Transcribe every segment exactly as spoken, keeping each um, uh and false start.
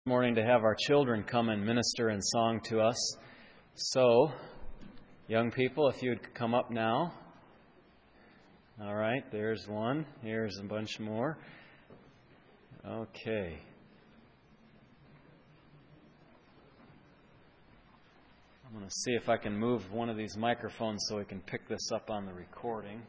Morning to have our children come and minister in song to us. So, young people, if you'd come up now. All right, there's one. Here's a bunch more. Okay. I'm going to see if I can move one of these microphones so we can pick this up on the recording.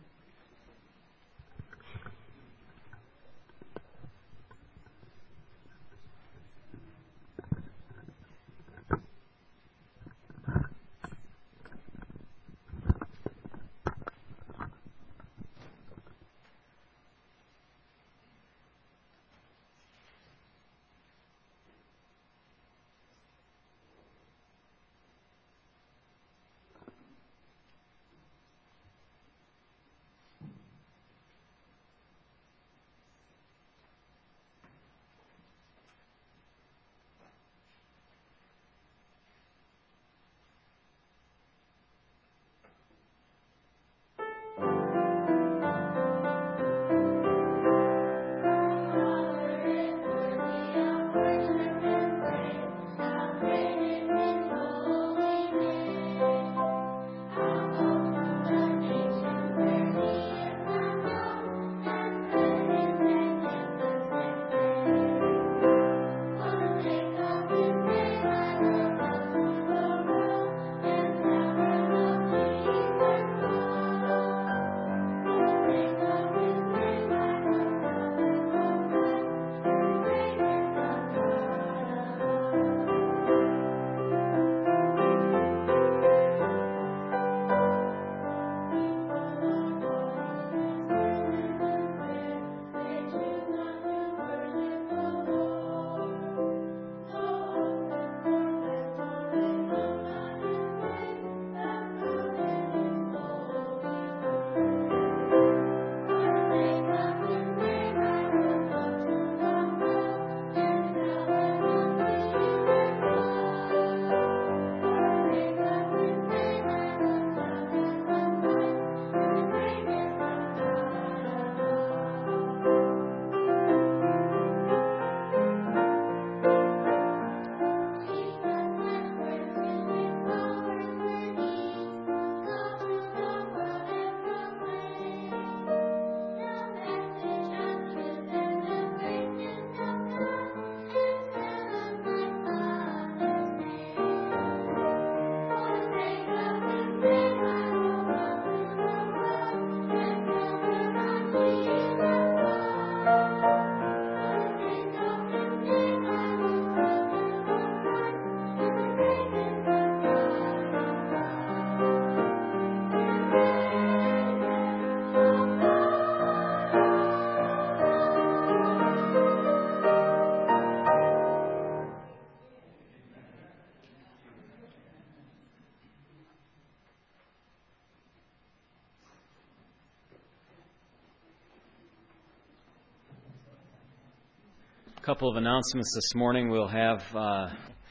A couple of announcements this morning. We'll have... Uh...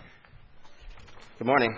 Good morning.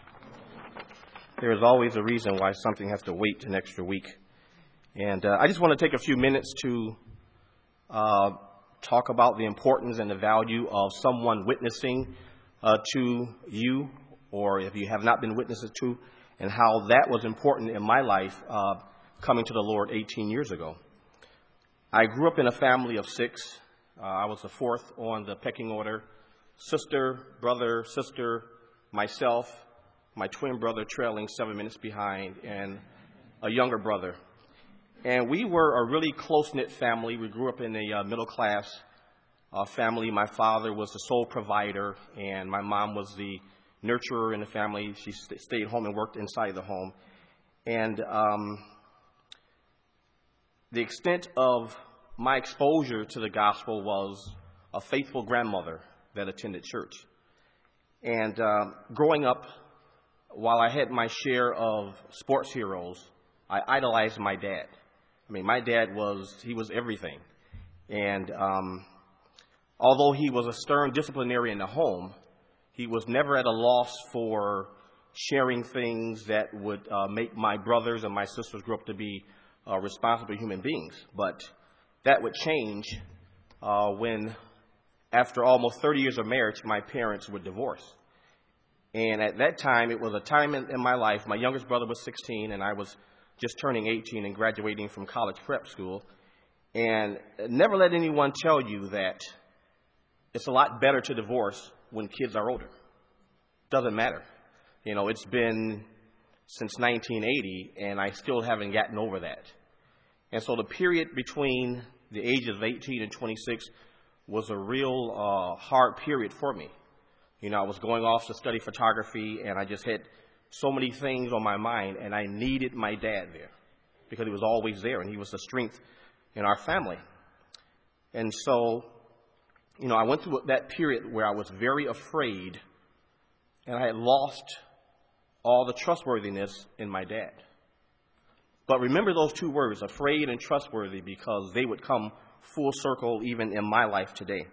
There is always a reason why something has to wait an extra week. And uh, I just want to take a few minutes to uh, talk about the importance and the value of someone witnessing uh, to you, or if you have not been witnesses to, and how that was important in my life uh, coming to the Lord eighteen years ago. I grew up in a family of six. Uh, I was the fourth on the pecking order. Sister, brother, sister, myself, my twin brother trailing seven minutes behind, and a younger brother. And we were a really close-knit family. We grew up in a uh, middle-class uh, family. My father was the sole provider, and my mom was the nurturer in the family. She st- stayed home and worked inside the home. And um, the extent of my exposure to the gospel was a faithful grandmother that attended church. And uh, growing up, while I had my share of sports heroes, I idolized my dad. I mean, my dad was, he was everything. And um, although he was a stern disciplinarian in the home, he was never at a loss for sharing things that would uh, make my brothers and my sisters grow up to be uh, responsible human beings. But that would change uh, when after almost thirty years of marriage, my parents were divorced. And at that time, it was a time in, in my life, my youngest brother was sixteen, and I was just turning eighteen and graduating from college prep school. And never let anyone tell you that it's a lot better to divorce when kids are older. Doesn't matter. You know, it's been since nineteen eighty, and I still haven't gotten over that. And so the period between the ages of eighteen and twenty-six was a real uh, hard period for me. You know, I was going off to study photography, and I just had so many things on my mind, and I needed my dad there because he was always there, and he was the strength in our family. And so, you know, I went through that period where I was very afraid, and I had lost all the trustworthiness in my dad. But remember those two words, afraid and trustworthy, because they would come full circle even in my life today.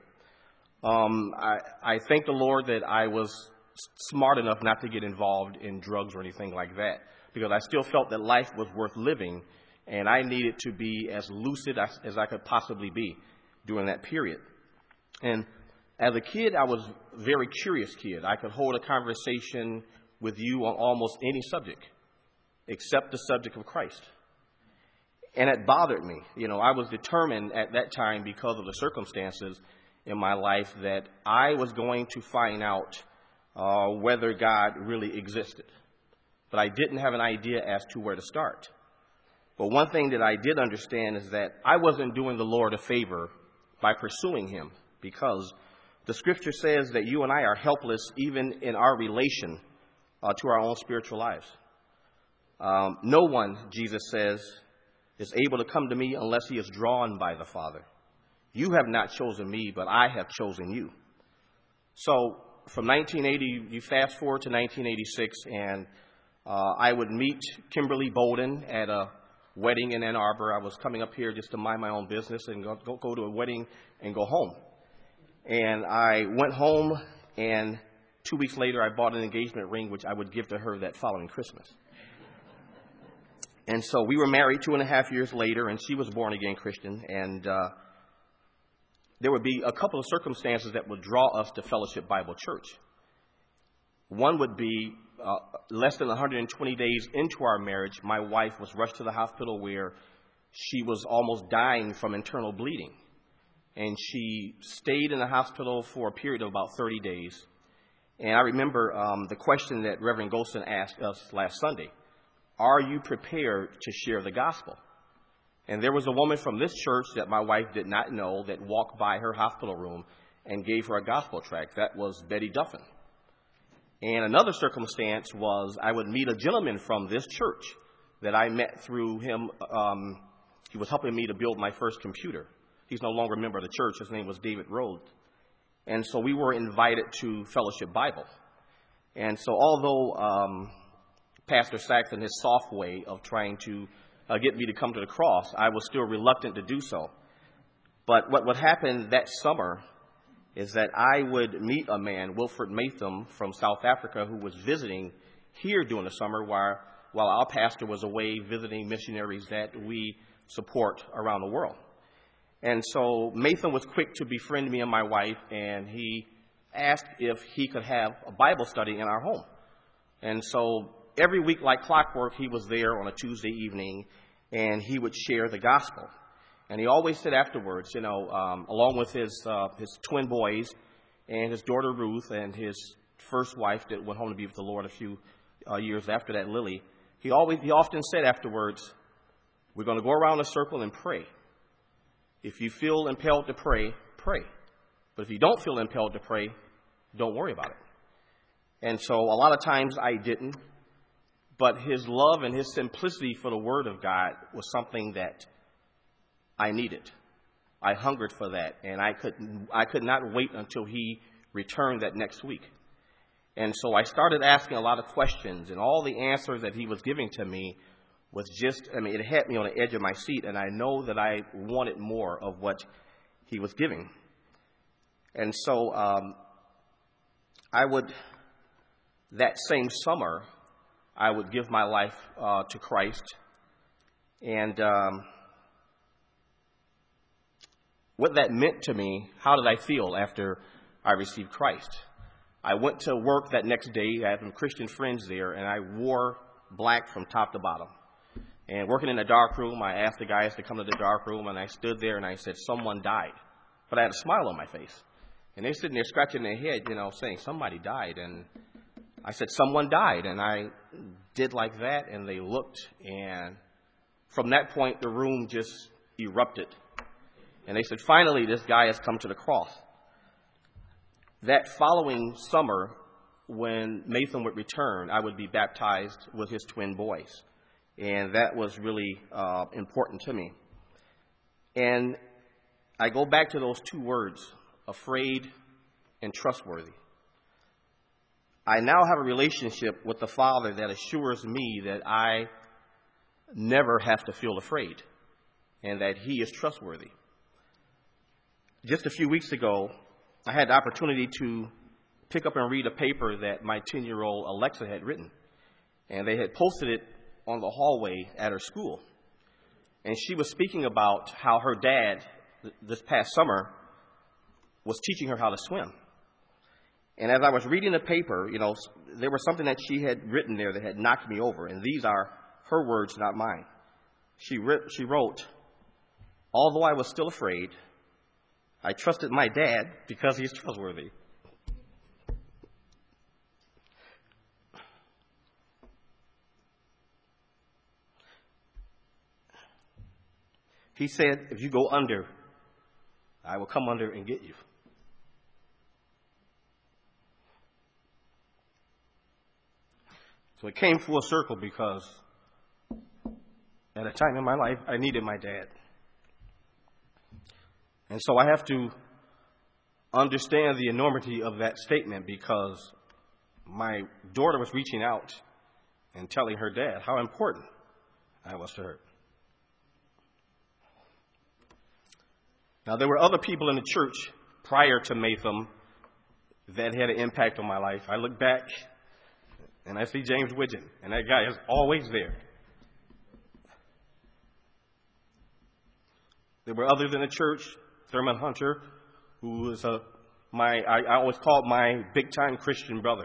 Um, I, I thank the Lord that I was smart enough not to get involved in drugs or anything like that, because I still felt that life was worth living, and I needed to be as lucid as, as I could possibly be during that period. And as a kid, I was a very curious kid. I could hold a conversation with you on almost any subject except the subject of Christ. And it bothered me. You know, I was determined at that time, because of the circumstances in my life, that I was going to find out uh, whether God really existed. But I didn't have an idea as to where to start. But one thing that I did understand is that I wasn't doing the Lord a favor by pursuing him, because the scripture says that you and I are helpless even in our relation uh, to our own spiritual lives. Um, no one, Jesus says, is able to come to me unless he is drawn by the Father. You have not chosen me, but I have chosen you. So from nineteen eighty, you fast forward to nineteen eighty-six, and uh, I would meet Kimberly Bolden at a wedding in Ann Arbor. I was coming up here just to mind my own business and go, go, go to a wedding and go home. And I went home, and two weeks later, I bought an engagement ring, which I would give to her that following Christmas. And so we were married two and a half years later, and she was a born-again Christian. And uh, there would be a couple of circumstances that would draw us to Fellowship Bible Church. One would be uh, less than one hundred twenty days into our marriage, my wife was rushed to the hospital where she was almost dying from internal bleeding. And she stayed in the hospital for a period of about thirty days. And I remember um, the question that Reverend Golson asked us last Sunday: are you prepared to share the gospel? And there was a woman from this church that my wife did not know that walked by her hospital room and gave her a gospel tract. That was Betty Duffin. And another circumstance was I would meet a gentleman from this church that I met through him. Um, he was helping me to build my first computer. He's no longer a member of the church. His name was David Rhodes. And so we were invited to Fellowship Bible. And so although um, Pastor Sachs and his soft way of trying to uh, get me to come to the cross, I was still reluctant to do so. But what would happen that summer is that I would meet a man, Wilfred Matham from South Africa, who was visiting here during the summer while, while our pastor was away visiting missionaries that we support around the world. And so Matham was quick to befriend me and my wife, and he asked if he could have a Bible study in our home. And so every week, like clockwork, he was there on a Tuesday evening, and he would share the gospel. And he always said afterwards, you know, um, along with his uh, his twin boys and his daughter Ruth and his first wife that went home to be with the Lord a few uh, years after that, Lily, he always he often said afterwards, we're going to go around a circle and pray. If you feel impelled to pray, pray. But if you don't feel impelled to pray, don't worry about it. And so a lot of times I didn't. But his love and his simplicity for the Word of God was something that I needed. I hungered for that, and I could I could not wait until he returned that next week. And so I started asking a lot of questions, and all the answers that he was giving to me was just, I mean, it had me on the edge of my seat, and I know that I wanted more of what he was giving. And so um, I would, that same summer, I would give my life uh, to Christ. And um, what that meant to me. How did I feel after I received Christ? I went to work that next day. I had some Christian friends there, and I wore black from top to bottom. And working in the dark room, I asked the guys to come to the dark room, and I stood there and I said, someone died. But I had a smile on my face. And they're sitting there scratching their head, you know, saying, somebody died. And I said, someone died. And I did like that, and they looked. And from that point, the room just erupted. And they said, finally, this guy has come to the cross. That following summer, when Matham would return, I would be baptized with his twin boys. And that was really uh, important to me. And I go back to those two words, afraid and trustworthy. I now have a relationship with the Father that assures me that I never have to feel afraid and that He is trustworthy. Just a few weeks ago, I had the opportunity to pick up and read a paper that my ten-year-old Alexa had written. And they had posted it on the hallway at her school. And she was speaking about how her dad, th- this past summer, was teaching her how to swim. And as I was reading the paper, you know, there was something that she had written there that had knocked me over. And these are her words, not mine. She, re- she wrote, although I was still afraid, I trusted my dad because he's trustworthy. He said, if you go under, I will come under and get you. So it came full circle because at a time in my life, I needed my dad. And so I have to understand the enormity of that statement because my daughter was reaching out and telling her dad how important I was to her. Now, there were other people in the church prior to Matham that had an impact on my life. I look back and I see James Widgeon, and that guy is always there. There were others in the church, Thurman Hunter, who was a, my, I, I always called my big-time Christian brother.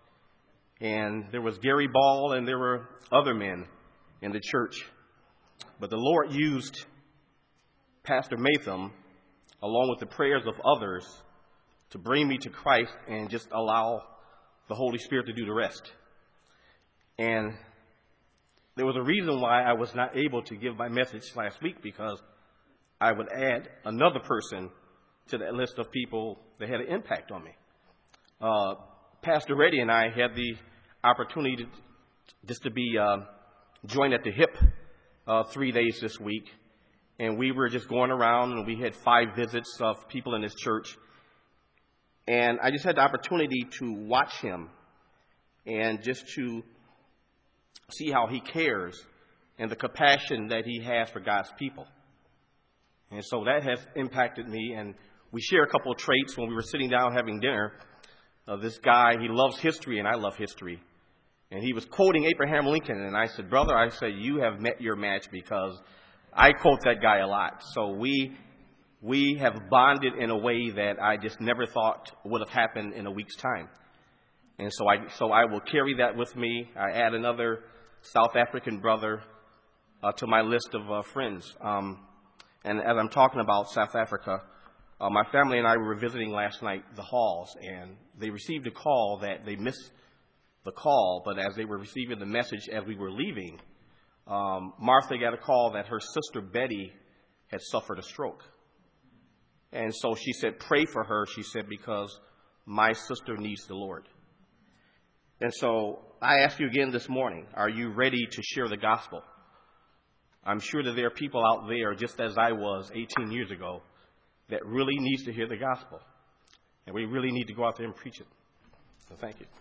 And there was Gary Ball, and there were other men in the church. But the Lord used Pastor Matham, along with the prayers of others, to bring me to Christ and just allow the Holy Spirit to do the rest. And there was a reason why I was not able to give my message last week, because I would add another person to that list of people that had an impact on me. Uh, Pastor Reddy and I had the opportunity to, just to be uh, joined at the hip uh, three days this week. And we were just going around, and we had five visits of people in this church. And I just had the opportunity to watch him and just to see how he cares and the compassion that he has for God's people. And so that has impacted me. And we share a couple of traits when we were sitting down having dinner. Uh, this guy, he loves history, and I love history. And he was quoting Abraham Lincoln. And I said, brother, I said, you have met your match, because I quote that guy a lot. So we we have bonded in a way that I just never thought would have happened in a week's time. And so I so I will carry that with me. I add another South African brother uh, to my list of uh, friends. Um, and as I'm talking about South Africa, uh, my family and I were visiting last night the Halls, and they received a call that they missed the call, but as they were receiving the message as we were leaving, Um, Martha got a call that her sister Betty had suffered a stroke. And so she said, pray for her, she said, because my sister needs the Lord. And so I ask you again this morning, are you ready to share the gospel? I'm sure that there are people out there, just as I was eighteen years ago, that really needs to hear the gospel. And we really need to go out there and preach it. So thank you.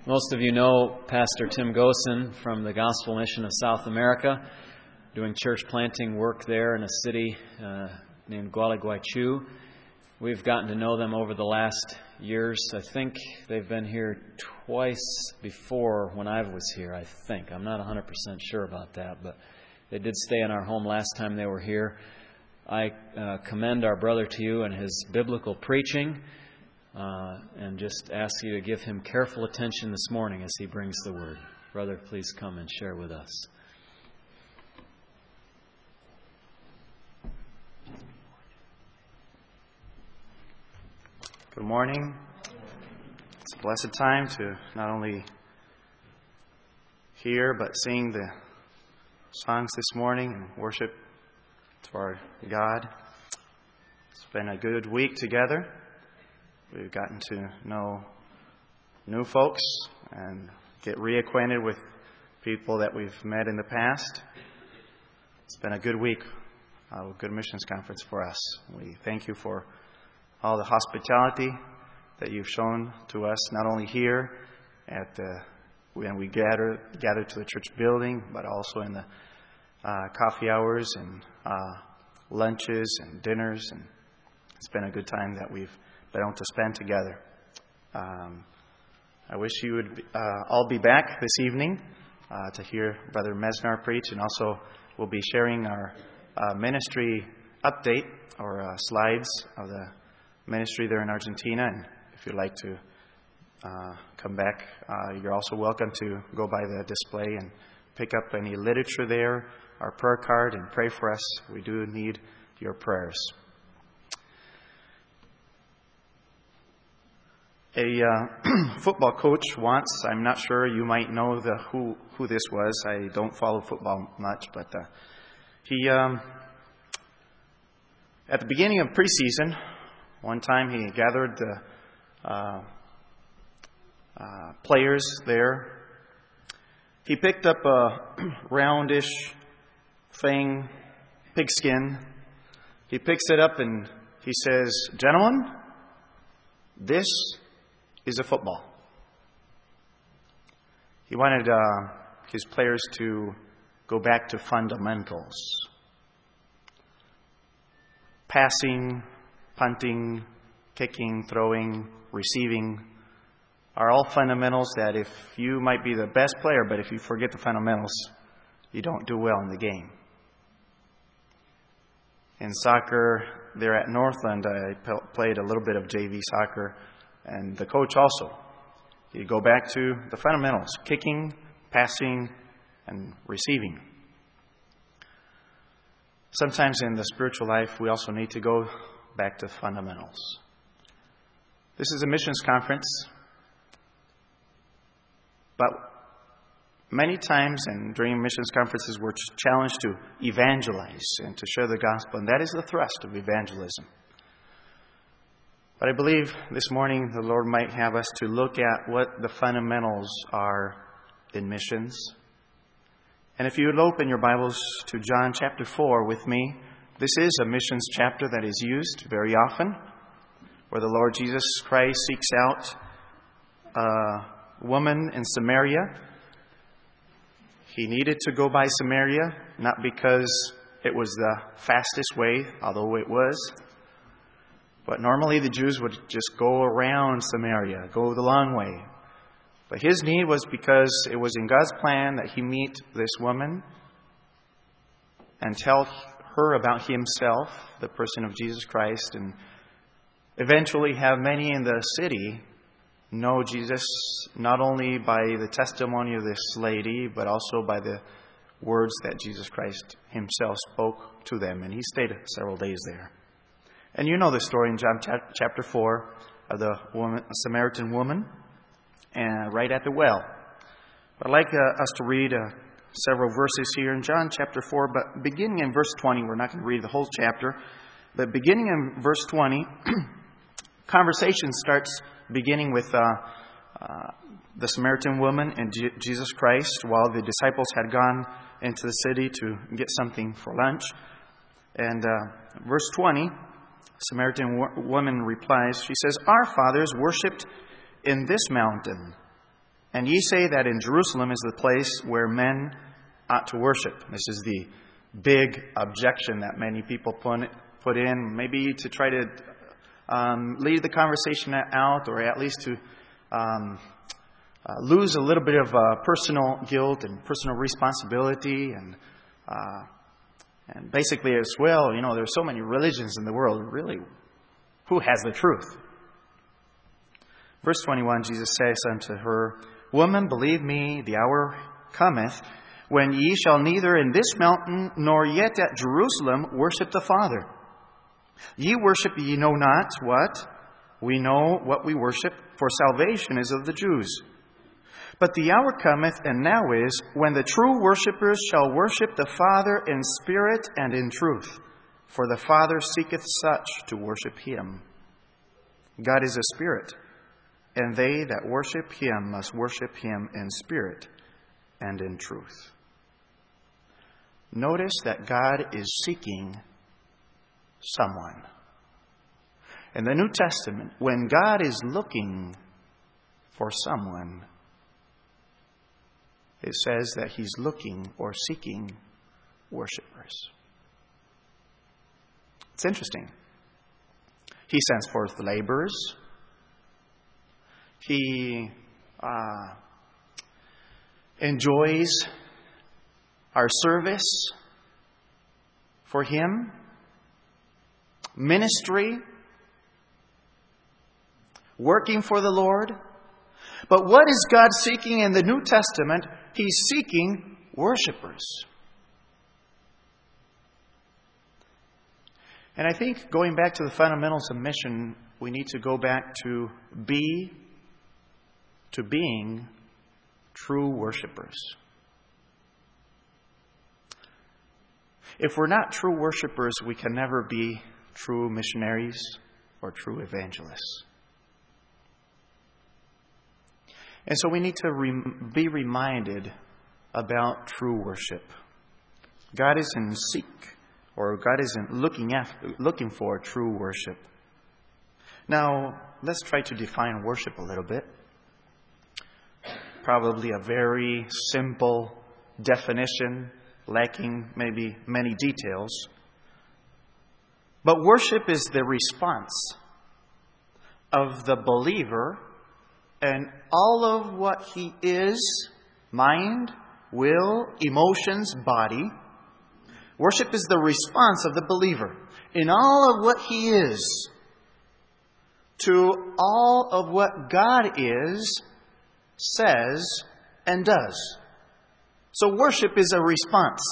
Most of you know Pastor Tim Gosen from the Gospel Mission of South America, doing church planting work there in a city uh, named Gualeguaychú. We've gotten to know them over the last years. I think they've been here twice before when I was here, I think. I'm not one hundred percent sure about that, but they did stay in our home last time they were here. I uh, commend our brother to you and his biblical preaching, uh, and just ask you to give him careful attention this morning as he brings the word. Brother, please come and share with us. Good morning. It's a blessed time to not only hear but sing the songs this morning and worship to our God. It's been a good week together. We've gotten to know new folks and get reacquainted with people that we've met in the past. It's been a good week, a good missions conference for us. We thank you for all the hospitality that you've shown to us, not only here at the when we gather gather to the church building, but also in the uh, coffee hours and uh, lunches and dinners. And it's been a good time that we've been able to spend together. Um, I wish you would uh, all be back this evening uh, to hear Brother Mesnar preach, and also we'll be sharing our uh, ministry update or uh, slides of the ministry there in Argentina. And if you'd like to uh, come back, uh, you're also welcome to go by the display and pick up any literature there, our prayer card, and pray for us. We do need your prayers. A uh, football coach once, I'm not sure, you might know the who who this was. I don't follow football much, but uh, he, um, at the beginning of preseason, one time he gathered the uh, uh, players there. He picked up a roundish thing, pigskin. He picks it up and he says, "Gentlemen, this is a football." He wanted uh, his players to go back to fundamentals. Passing, punting, kicking, throwing, receiving are all fundamentals that if you might be the best player, but if you forget the fundamentals, you don't do well in the game. In soccer, there at Northland, I played a little bit of J V soccer, and the coach also. You go back to the fundamentals, kicking, passing, and receiving. Sometimes in the spiritual life, we also need to go back to fundamentals. This is a missions conference, but many times and during missions conferences, we're challenged to evangelize and to share the gospel, and that is the thrust of evangelism. But I believe this morning the Lord might have us to look at what the fundamentals are in missions. And if you would open your Bibles to John chapter four with me, this is a missions chapter that is used very often, where the Lord Jesus Christ seeks out a woman in Samaria. He needed to go by Samaria, not because it was the fastest way, although it was, but normally the Jews would just go around Samaria, go the long way. But his need was because it was in God's plan that he meet this woman and tell her about himself, the person of Jesus Christ, and eventually have many in the city know Jesus, not only by the testimony of this lady, but also by the words that Jesus Christ himself spoke to them. And he stayed several days there. And you know the story in John chapter four of the woman, Samaritan woman, and right at the well. But I'd like uh, us to read uh, several verses here in John chapter four, but beginning in verse twenty, we're not going to read the whole chapter, but beginning in verse twenty, conversation starts beginning with uh, uh, the Samaritan woman and G- Jesus Christ while the disciples had gone into the city to get something for lunch. And uh, verse twenty, Samaritan wo- woman replies, she says, "Our fathers worshipped in this mountain, And ye say that in Jerusalem is the place where men ought to worship. This is the big objection that many people put put in, maybe to try to um, lead the conversation out, or at least to um, uh, lose a little bit of uh, personal guilt and personal responsibility, and uh, and basically as well, you know, there's so many religions in the world. Really, who has the truth? Verse twenty-one, Jesus says unto her, Woman, believe me, the hour cometh when ye shall neither in this mountain nor yet at Jerusalem worship the Father. Ye worship ye know not what. We know what we worship, for salvation is of the Jews. But the hour cometh, and now is, when the true worshippers shall worship the Father in spirit and in truth. For the Father seeketh such to worship him. God is a spirit, and they that worship him must worship him in spirit and in truth. Notice that God is seeking someone. In the New Testament, when God is looking for someone, it says that he's looking or seeking worshipers. It's interesting. He sends forth laborers. He uh, enjoys our service for him, ministry, working for the Lord. But what is God seeking in the New Testament? He's seeking worshipers. And I think going back to the fundamentals of mission, we need to go back to be, to being true worshipers. If we're not true worshipers, we can never be true missionaries or true evangelists. And so we need to re- be reminded about true worship. God isn't seek, or God isn't looking after, looking for true worship. Now, let's try to define worship a little bit. Probably a very simple definition, lacking maybe many details. But worship is the response of the believer and all of what he is, mind, will, emotions, body. Worship is the response of the believer in all of what he is to all of what God is, says, and does. So worship is a response.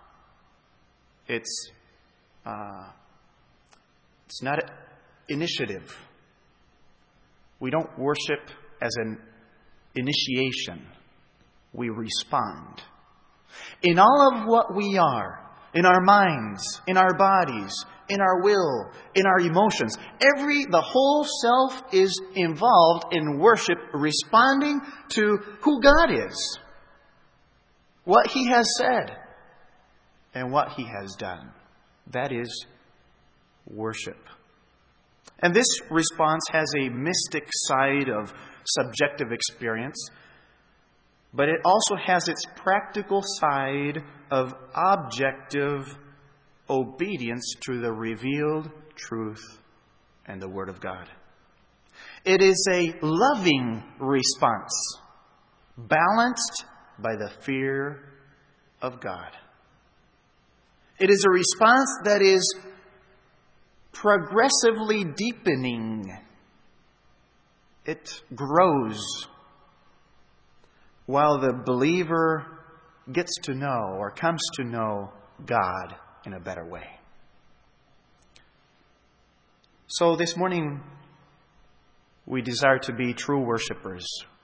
It's uh, it's not an initiative. We don't worship as an initiation. We respond. In all of what we are, in our minds, in our bodies, in our will, in our emotions, every, the whole self is involved in worship, responding to who God is, what he has said, and what he has done. That is worship. And this response has a mystic side of subjective experience, but it also has its practical side of objective obedience to the revealed truth and the Word of God. It is a loving response, balanced by the fear of God. It is a response that is progressively deepening. It grows while the believer gets to know or comes to know God in a better way. So this morning, we desire to be true worshipers.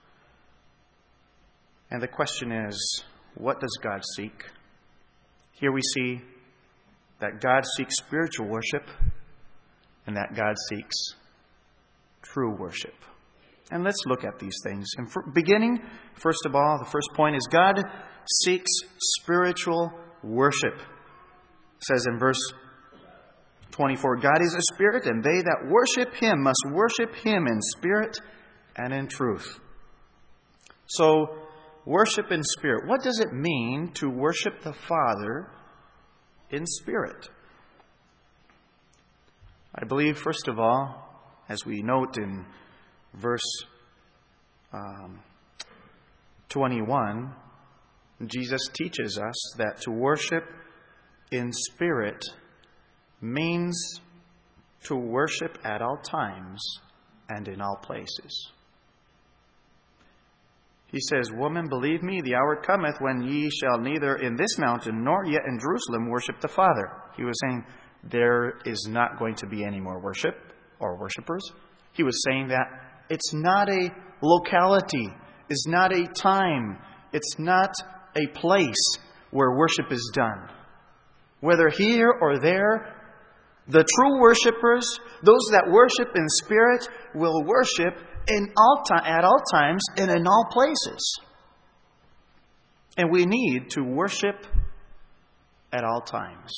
And the question is, what does God seek? Here we see that God seeks spiritual worship and that God seeks true worship. And let's look at these things. In beginning, first of all, the first point is God seeks spiritual worship. It says in verse twenty-four, God is a spirit, and they that worship him must worship him in spirit and in truth. So, worship in spirit. What does it mean to worship the Father in spirit? I believe, first of all, as we note in verse um, twenty-one, Jesus teaches us that to worship in spirit means to worship at all times and in all places. He says, "Woman, believe me, the hour cometh when ye shall neither in this mountain nor yet in Jerusalem worship the Father." He was saying there is not going to be any more worship or worshipers. He was saying that it's not a locality, it's not a time, it's not a place where worship is done. Whether here or there, the true worshipers, those that worship in spirit, will worship in all time, at all times and in all places. And we need to worship at all times.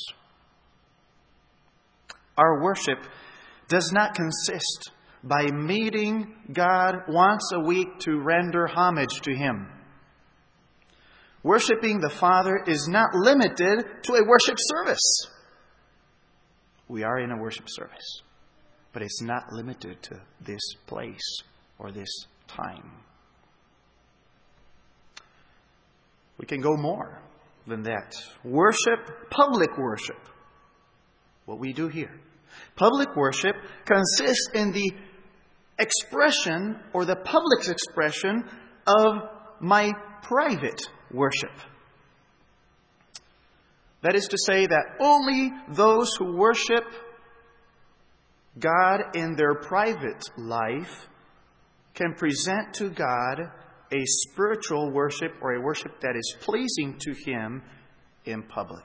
Our worship does not consist by meeting God once a week to render homage to Him. Worshipping the Father is not limited to a worship service. We are in a worship service, but it's not limited to this place or this time. We can go more than that. Worship, public worship, what we do here. Public worship consists in the expression or the public expression of my private worship. That is to say that only those who worship God in their private life can present to God a spiritual worship or a worship that is pleasing to Him in public.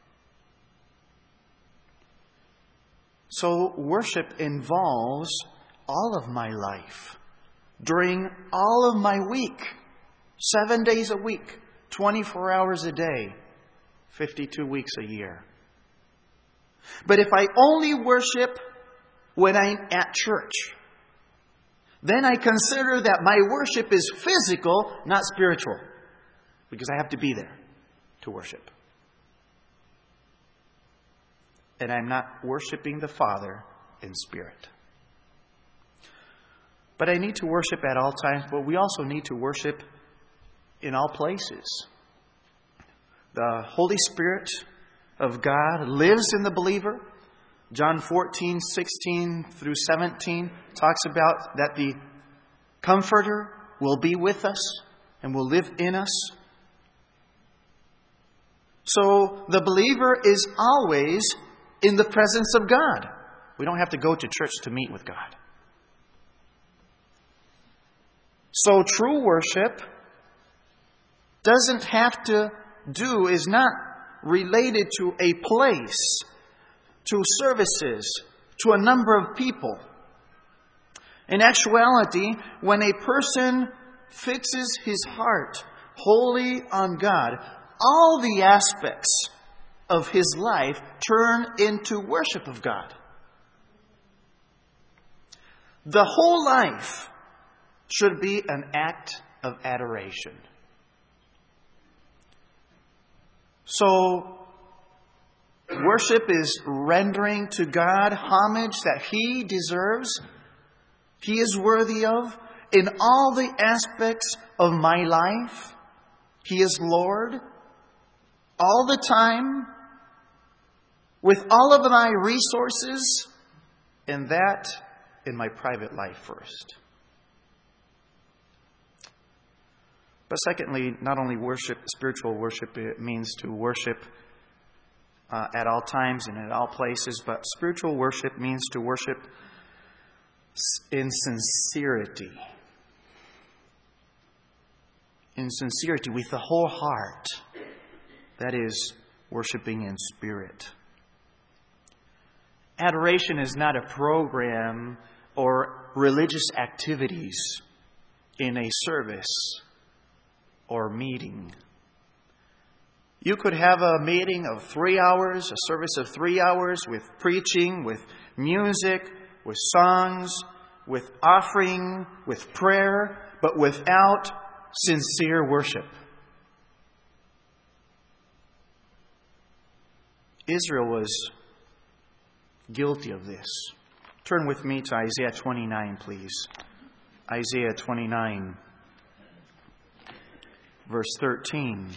So worship involves all of my life, during all of my week, seven days a week, twenty-four hours a day, fifty-two weeks a year. But if I only worship when I'm at church, then I consider that my worship is physical, not spiritual, because I have to be there to worship. And I'm not worshiping the Father in spirit. But I need to worship at all times, but we also need to worship in all places. The Holy Spirit of God lives in the believer. John fourteen, sixteen through seventeen talks about that the Comforter will be with us and will live in us. So the believer is always in the presence of God. We don't have to go to church to meet with God. So true worship doesn't have to do, is not related to a place, to services, to a number of people. In actuality, when a person fixes his heart wholly on God, all the aspects of his life turn into worship of God. The whole life should be an act of adoration. So, worship is rendering to God homage that He deserves, He is worthy of, in all the aspects of my life. He is Lord all the time, with all of my resources, and that in my private life first. But secondly, not only worship, spiritual worship, it means to worship uh, at all times and at all places, but spiritual worship means to worship in sincerity. In sincerity, with the whole heart. That is, worshiping in spirit. Adoration is not a program or religious activities in a service or meeting. You could have a meeting of three hours, a service of three hours with preaching, with music, with songs, with offering, with prayer, but without sincere worship. Israel was guilty of this. Turn with me to Isaiah twenty-nine, please. Isaiah twenty-nine, verse thirteen.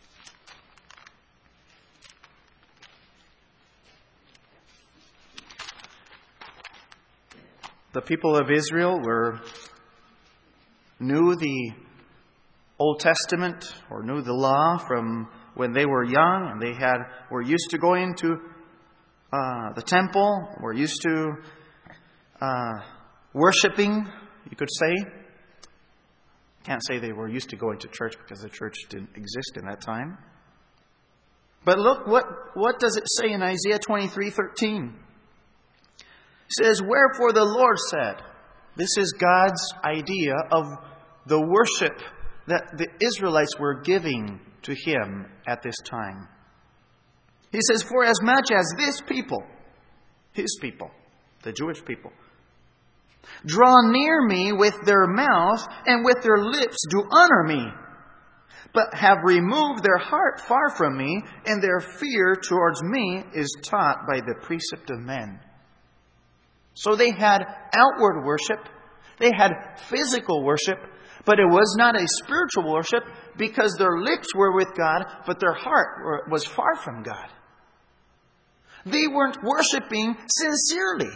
The people of Israel were knew the Old Testament or knew the law from when they were young, and they had were used to going to uh, the temple, were used to uh, worshiping, you could say. Can't say they were used to going to church because the church didn't exist in that time. But look, what, what does it say in Isaiah twenty-three thirteen? It says, "Wherefore the Lord said," this is God's idea of the worship that the Israelites were giving to Him at this time. He says, "For as much as this people," His people, the Jewish people, "draw near me with their mouth, and with their lips do honor me, but have removed their heart far from me, and their fear towards me is taught by the precept of men." So they had outward worship, they had physical worship, but it was not a spiritual worship because their lips were with God, but their heart was far from God. They weren't worshiping sincerely.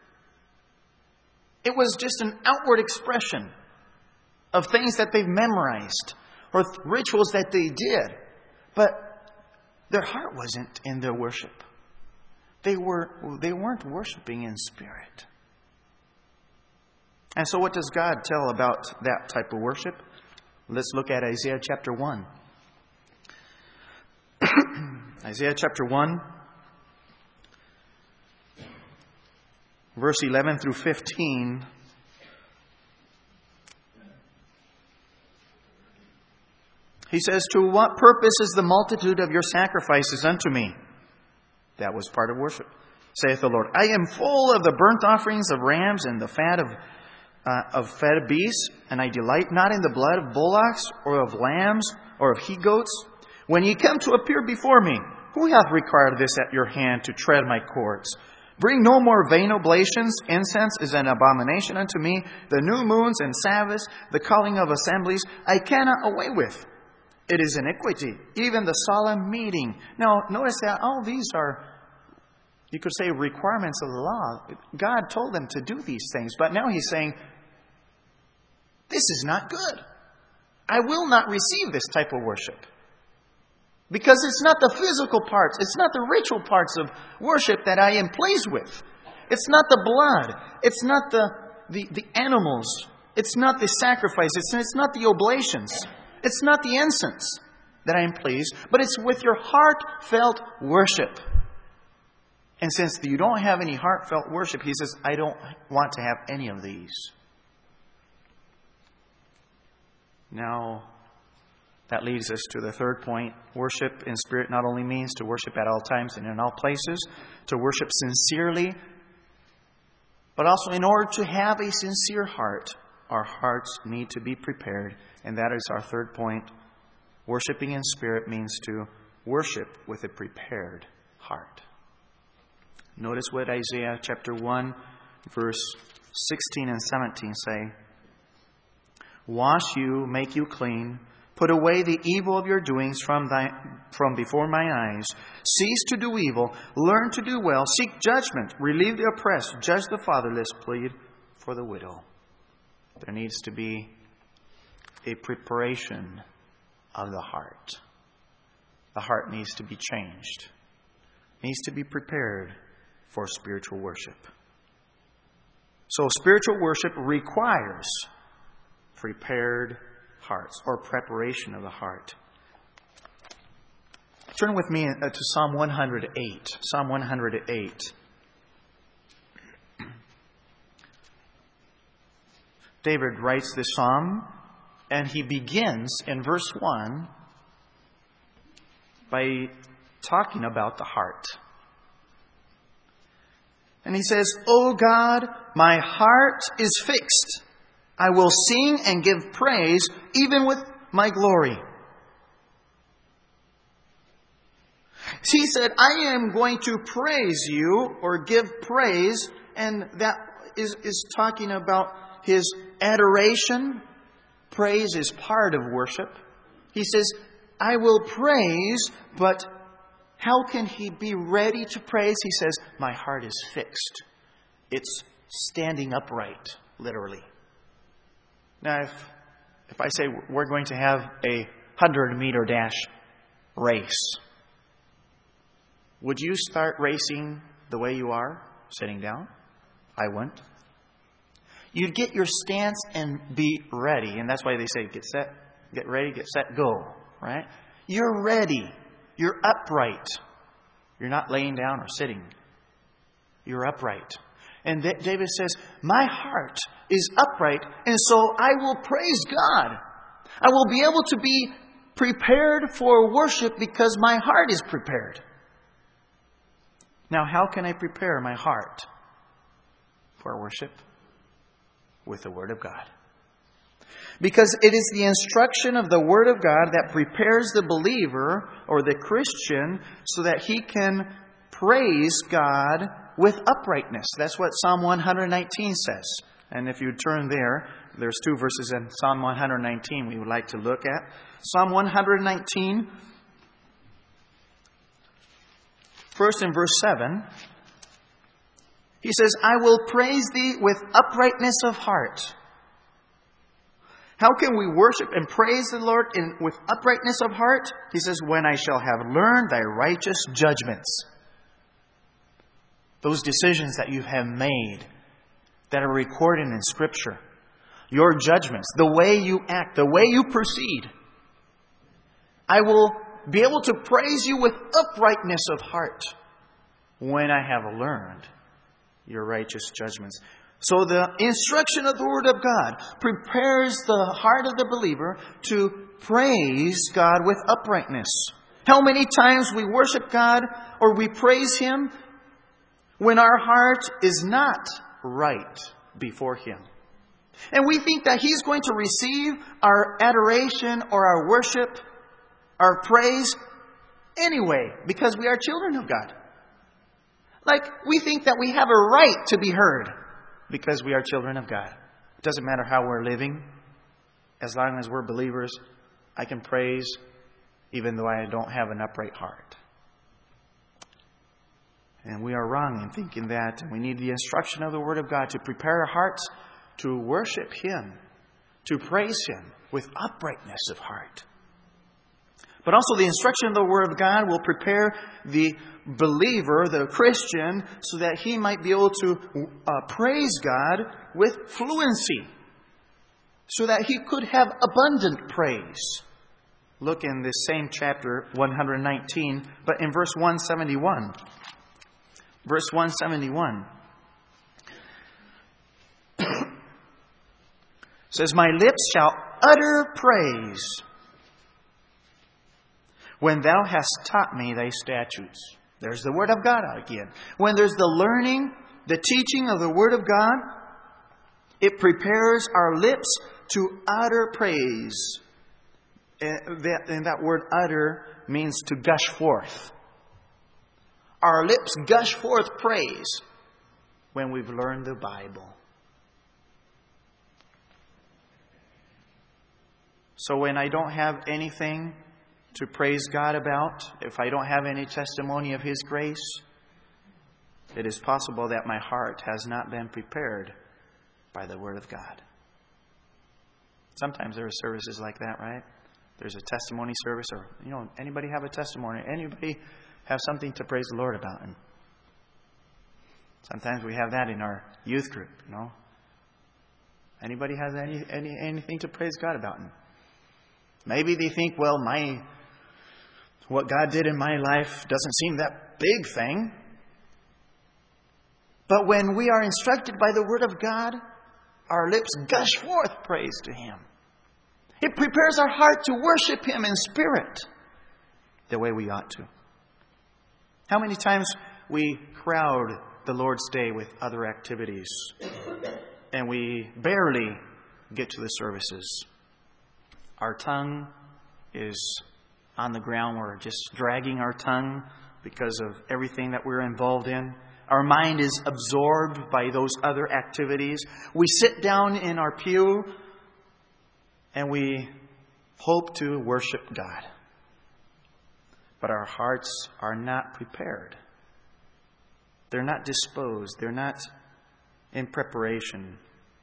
It was just an outward expression of things that they've memorized or rituals that they did. But their heart wasn't in their worship. They were, they weren't worshiping in spirit. And so what does God tell about that type of worship? Let's look at Isaiah chapter one. Isaiah chapter one, verse eleven through fifteen. He says, "To what purpose is the multitude of your sacrifices unto me?" That was part of worship. "Saith the Lord, I am full of the burnt offerings of rams and the fat of uh, of fed beasts, and I delight not in the blood of bullocks or of lambs or of he-goats. When ye come to appear before me, who hath required this at your hand to tread my courts? Bring no more vain oblations. Incense is an abomination unto me. The new moons and Sabbaths, the calling of assemblies, I cannot away with. It is iniquity, even the solemn meeting." Now, notice that all these are, you could say, requirements of the law. God told them to do these things, but now He's saying, this is not good. I will not receive this type of worship. Because it's not the physical parts, it's not the ritual parts of worship that I am pleased with. It's not the blood, it's not the, the, the animals, it's not the sacrifice, it's, it's not the oblations. It's not the incense that I am pleased, but it's with your heartfelt worship. And since you don't have any heartfelt worship, He says, I don't want to have any of these. Now, that leads us to the third point. Worship in spirit not only means to worship at all times and in all places, to worship sincerely, but also in order to have a sincere heart, our hearts need to be prepared. And that is our third point. Worshipping in spirit means to worship with a prepared heart. Notice what Isaiah chapter one, verse sixteen and seventeen say. "Wash you, make you clean. Put away the evil of your doings from thy, from before my eyes. Cease to do evil. Learn to do well. Seek judgment. Relieve the oppressed. Judge the fatherless. Plead for the widow." There needs to be a preparation of the heart. The heart needs to be changed. It needs to be prepared for spiritual worship. So spiritual worship requires prepared hearts, or preparation of the heart. Turn with me to Psalm one hundred eight. Psalm one hundred eight. David writes this psalm, and he begins in verse one by talking about the heart. And he says, "O God, my heart is fixed. I will sing and give praise even with my glory. He said, I am going to praise you or give praise. And that is, is talking about His adoration. Praise is part of worship. He says, I will praise, but how can He be ready to praise? He says, my heart is fixed. It's standing upright, literally. Now, if, if I say we're going to have a hundred-meter dash race, would you start racing the way you are, sitting down? I wouldn't. You'd get your stance and be ready. And that's why they say, get set, get ready, get set, go. Right? You're ready. You're upright. You're not laying down or sitting. You're upright. And David says, my heart is upright, and so I will praise God. I will be able to be prepared for worship because my heart is prepared. Now, how can I prepare my heart for worship? With the Word of God. Because it is the instruction of the Word of God that prepares the believer or the Christian so that he can praise God with uprightness. That's what Psalm one nineteen says. And if you turn there, there's two verses in Psalm one nineteen we would like to look at. Psalm one nineteen, first in verse seven, he says, I will praise Thee with uprightness of heart. How can we worship and praise the Lord in, with uprightness of heart? He says, when I shall have learned Thy righteous judgments. Those decisions that you have made that are recorded in Scripture. Your judgments, the way you act, the way you proceed. I will be able to praise You with uprightness of heart when I have learned Your righteous judgments. So the instruction of the Word of God prepares the heart of the believer to praise God with uprightness. How many times we worship God or we praise Him when our heart is not right before Him. And we think that He's going to receive our adoration or our worship, our praise anyway, because we are children of God. Like, we think that we have a right to be heard because we are children of God. It doesn't matter how we're living. As long as we're believers, I can praise even though I don't have an upright heart. And we are wrong in thinking that. And we need the instruction of the Word of God to prepare our hearts to worship Him, to praise Him with uprightness of heart. But also the instruction of the Word of God will prepare the believer, the Christian, so that he might be able to uh, praise God with fluency. So that he could have abundant praise. Look in this same chapter, one nineteen, but in verse one seventy-one. Verse one seventy-one. Says, my lips shall utter praise when Thou hast taught me Thy statutes. There's the Word of God again. When there's the learning, the teaching of the Word of God, it prepares our lips to utter praise. And that, and that word utter means to gush forth. Our lips gush forth praise when we've learned the Bible. So when I don't have anything to praise God about, if I don't have any testimony of His grace, it is possible that my heart has not been prepared by the Word of God. Sometimes there are services like that, right? There's a testimony service, or, you know, anybody have a testimony? Anybody have something to praise the Lord about? And sometimes we have that in our youth group, you know. Anybody has any, any anything to praise God about? And maybe they think, well, my what God did in my life doesn't seem that big thing. But when we are instructed by the Word of God, our lips gush forth praise to Him. It prepares our heart to worship Him in spirit the way we ought to. How many times we crowd the Lord's Day with other activities and we barely get to the services. Our tongue is on the ground. We're just dragging our tongue because of everything that we're involved in. Our mind is absorbed by those other activities. We sit down in our pew and we hope to worship God. But our hearts are not prepared. They're not disposed. They're not in preparation.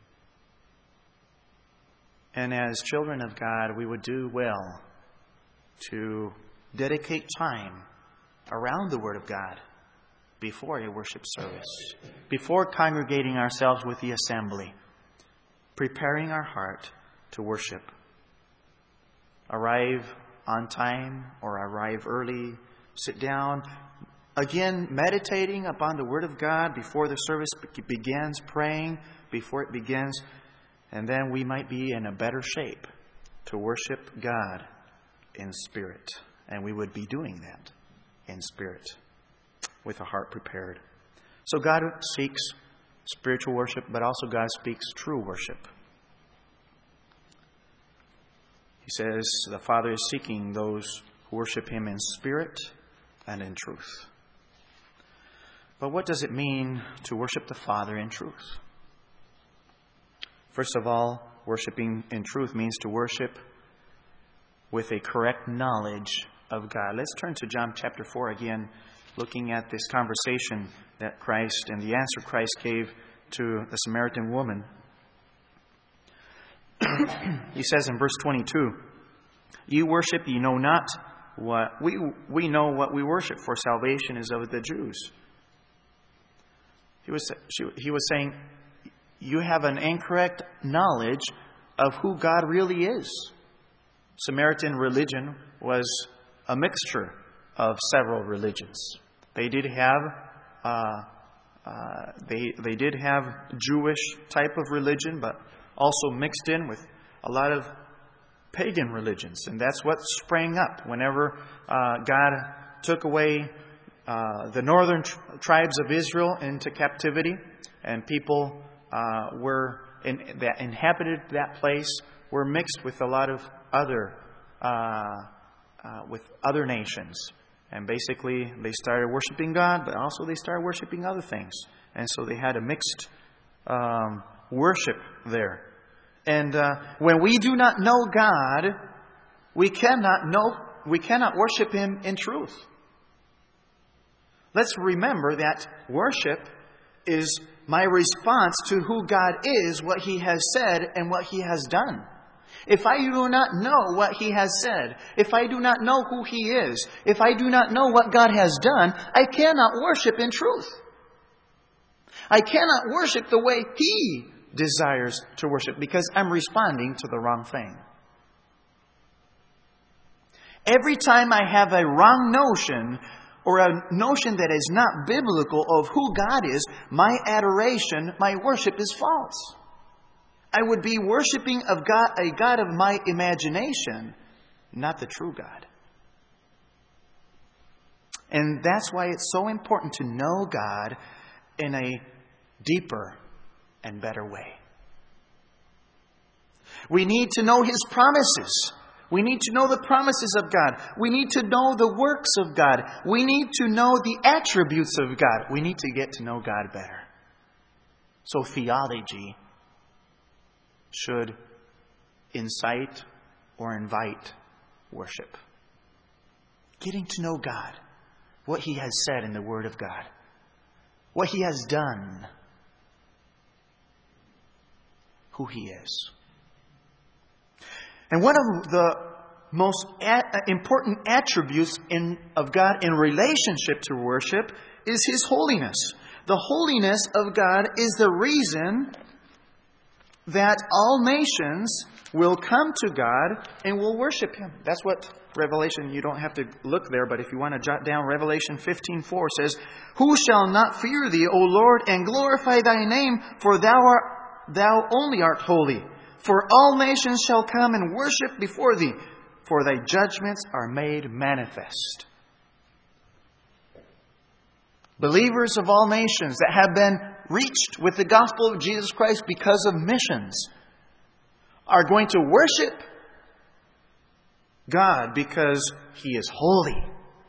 And as children of God, we would do well to dedicate time around the Word of God before a worship service, before congregating ourselves with the assembly, preparing our heart to worship. Arrive on time or arrive early, sit down, again meditating upon the Word of God before the service begins, praying before it begins, and then we might be in a better shape to worship God in spirit. And we would be doing that in spirit with a heart prepared. So God seeks spiritual worship, but also God speaks true worship. He says the Father is seeking those who worship Him in spirit and in truth. But what does it mean to worship the Father in truth? First of all, worshiping in truth means to worship with a correct knowledge of God. Let's turn to John chapter four again, looking at this conversation that Christ and the answer Christ gave to the Samaritan woman. He says in verse twenty-two, "You worship, ye know not what we we know what we worship, for salvation is of the Jews." He was she, he was saying, you have an incorrect knowledge of who God really is. Samaritan religion was a mixture of several religions. They did have uh, uh, they they did have Jewish type of religion, but also mixed in with a lot of pagan religions, and that's what sprang up whenever uh, God took away uh, the northern tr- tribes of Israel into captivity, and people uh, were in, that inhabited that place were mixed with a lot of other uh, uh, with other nations, and basically they started worshiping God, but also they started worshiping other things, and so they had a mixed um, worship there. And uh, when we do not know God, we cannot know we cannot worship Him in truth. Let's remember that worship is my response to who God is, what He has said, and what He has done. If I do not know what He has said, if I do not know who He is, if I do not know what God has done, I cannot worship in truth. I cannot worship the way He desires to worship, because I'm responding to the wrong thing. Every time I have a wrong notion, or a notion that is not biblical of who God is, my adoration, my worship is false. I would be worshiping of God, a God of my imagination, not the true God. And that's why it's so important to know God in a deeper and better way. We need to know His promises. We need to know the promises of God. We need to know the works of God. We need to know the attributes of God. We need to get to know God better. So theology should incite or invite worship. Getting to know God, what He has said in the Word of God, what He has done, who He is. And one of the most at, important attributes in, of God in relationship to worship is His holiness. The holiness of God is the reason that all nations will come to God and will worship Him. That's what Revelation, you don't have to look there, but if you want to jot down, Revelation fifteen four says, "Who shall not fear Thee, O Lord, and glorify Thy name, for Thou art Thou only art holy. For all nations shall come and worship before Thee, for Thy judgments are made manifest." Believers of all nations that have been reached with the gospel of Jesus Christ because of missions are going to worship God because He is holy.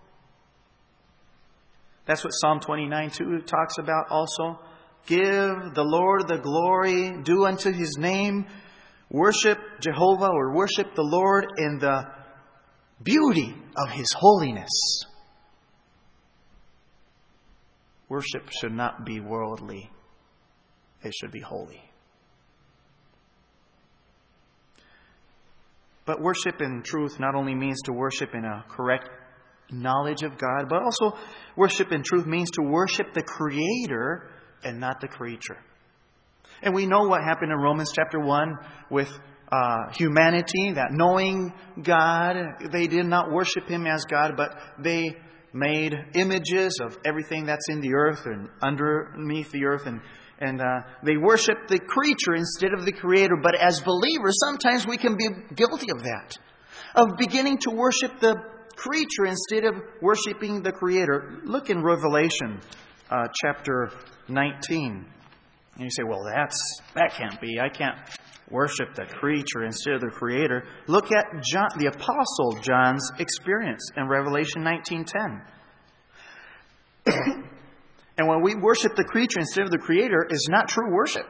That's what Psalm twenty-nine two talks about also. Give the Lord the glory, do unto His name, worship Jehovah or worship the Lord in the beauty of His holiness. Worship should not be worldly. It should be holy. But worship in truth not only means to worship in a correct knowledge of God, but also worship in truth means to worship the Creator and not the creature. And we know what happened in Romans chapter one with uh, humanity, that knowing God, they did not worship Him as God, but they made images of everything that's in the earth and underneath the earth, and And uh, they worship the creature instead of the Creator. But as believers, sometimes we can be guilty of that. Of beginning to worship the creature instead of worshiping the Creator. Look in Revelation uh, chapter nineteen. And you say, well, that's that can't be. I can't worship the creature instead of the Creator. Look at John, the Apostle John's experience in Revelation nineteen ten. And when we worship the creature instead of the Creator, is not true worship.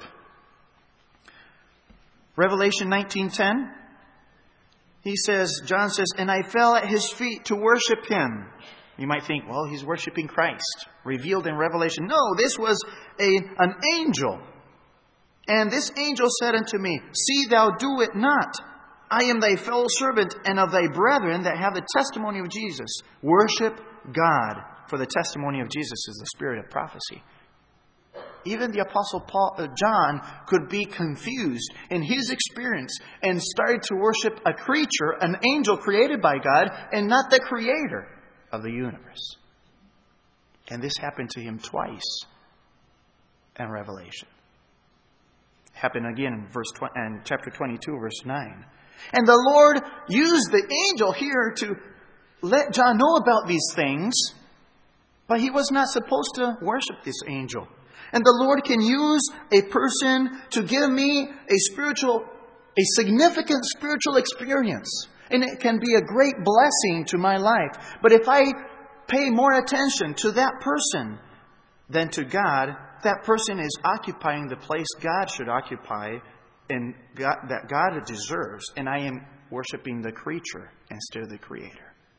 Revelation nineteen ten, he says, John says, and I fell at His feet to worship Him. You might think, well, he's worshiping Christ, revealed in Revelation. No, this was a, an angel. And this angel said unto me, see thou do it not. I am thy fellow servant and of thy brethren that have the testimony of Jesus. Worship God. For the testimony of Jesus is the spirit of prophecy. Even the Apostle Paul, uh, John could be confused in his experience and started to worship a creature, an angel created by God, and not the Creator of the universe. And this happened to him twice in Revelation. It happened again in verse twenty, in chapter twenty-two, verse nine. And the Lord used the angel here to let John know about these things. But he was not supposed to worship this angel. And the Lord can use a person to give me a spiritual, a significant spiritual experience. And it can be a great blessing to my life. But if I pay more attention to that person than to God, that person is occupying the place God should occupy and God, that God deserves. And I am worshiping the creature instead of the Creator.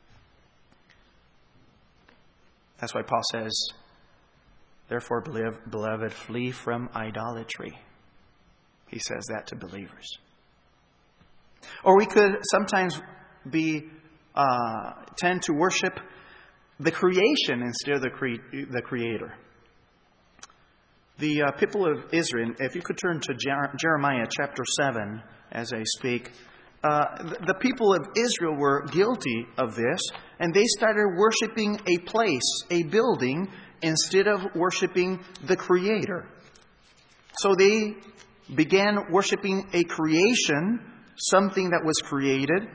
That's why Paul says, therefore, beloved, flee from idolatry. He says that to believers. Or we could sometimes be uh, tend to worship the creation instead of the, cre- the Creator. The uh, people of Israel, if you could turn to Jer- Jeremiah chapter seven as I speak, Uh, the people of Israel were guilty of this, and they started worshiping a place, a building, instead of worshiping the Creator. So they began worshiping a creation, something that was created.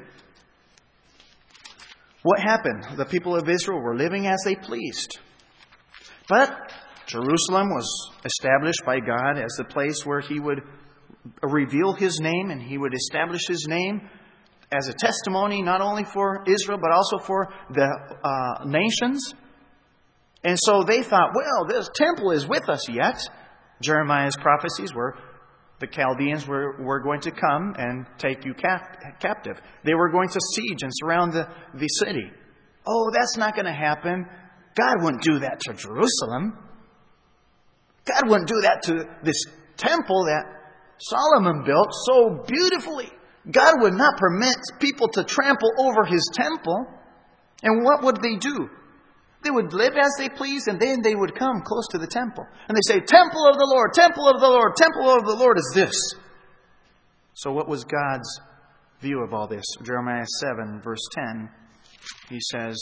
What happened? The people of Israel were living as they pleased. But Jerusalem was established by God as the place where He would reveal His name, and He would establish His name as a testimony not only for Israel but also for the uh, nations. And so they thought, well, this temple is with us yet. Jeremiah's prophecies were the Chaldeans were, were going to come and take you cap- captive. They were going to siege and surround the, the city. Oh, that's not going to happen. God wouldn't do that to Jerusalem. God wouldn't do that to this temple that Solomon built so beautifully. God would not permit people to trample over His temple. And what would they do? They would live as they pleased, and then they would come close to the temple. And they say, temple of the Lord, temple of the Lord, temple of the Lord is this. So what was God's view of all this? Jeremiah seven, verse ten, He says,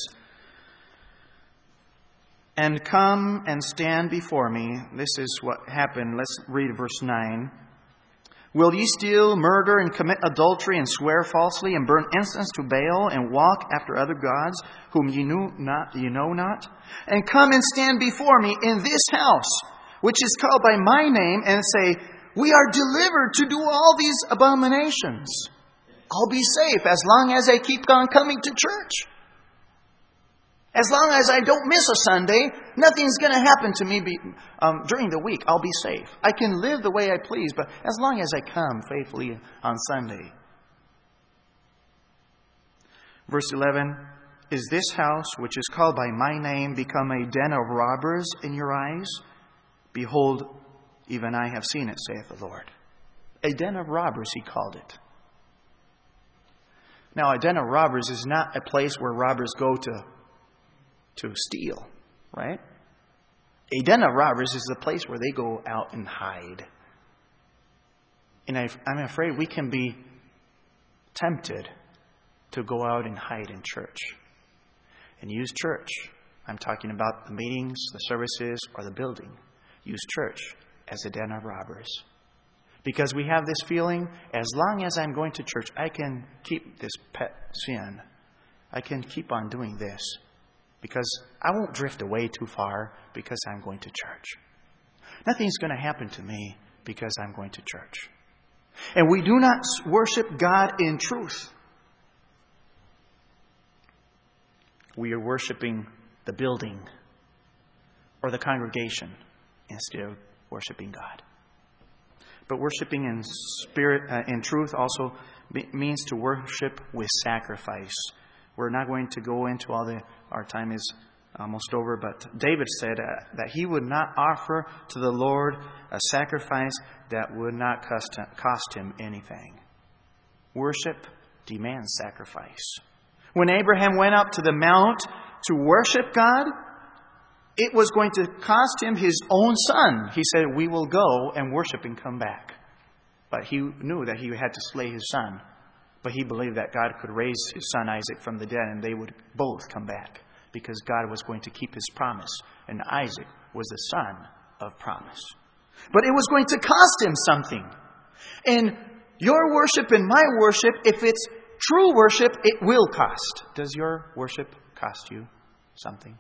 and come and stand before me. This is what happened. Let's read verse nine. Will ye steal, murder, and commit adultery, and swear falsely, and burn incense to Baal, and walk after other gods, whom ye knew not, ye know not? And come and stand before me in this house, which is called by my name, and say, we are delivered to do all these abominations. I'll be safe as long as I keep on coming to church. As long as I don't miss a Sunday, nothing's going to happen to me be, um, during the week. I'll be safe. I can live the way I please, but as long as I come faithfully on Sunday. Verse eleven, is this house, which is called by my name, become a den of robbers in your eyes? Behold, even I have seen it, saith the Lord. A den of robbers, he called it. Now, a den of robbers is not a place where robbers go to, to steal, right? A den of robbers is the place where they go out and hide. And I, I'm afraid we can be tempted to go out and hide in church and use church. I'm talking about the meetings, the services, or the building. Use church as a den of robbers. Because we have this feeling, as long as I'm going to church, I can keep this pet sin. I can keep on doing this. Because I won't drift away too far because I'm going to church. Nothing's going to happen to me because I'm going to church. And we do not worship God in truth. We are worshiping the building or the congregation instead of worshiping God. But worshiping in spirit, uh, in truth, also be, means to worship with sacrifice. We're not going to go into all the. Our time is almost over. But David said uh, that he would not offer to the Lord a sacrifice that would not cost, cost him anything. Worship demands sacrifice. When Abraham went up to the mount to worship God, it was going to cost him his own son. He said, we will go and worship and come back. But he knew that he had to slay his son. But he believed that God could raise his son Isaac from the dead and they would both come back. Because God was going to keep his promise. And Isaac was the son of promise. But it was going to cost him something. And your worship and my worship, if it's true worship, it will cost. Does your worship cost you something?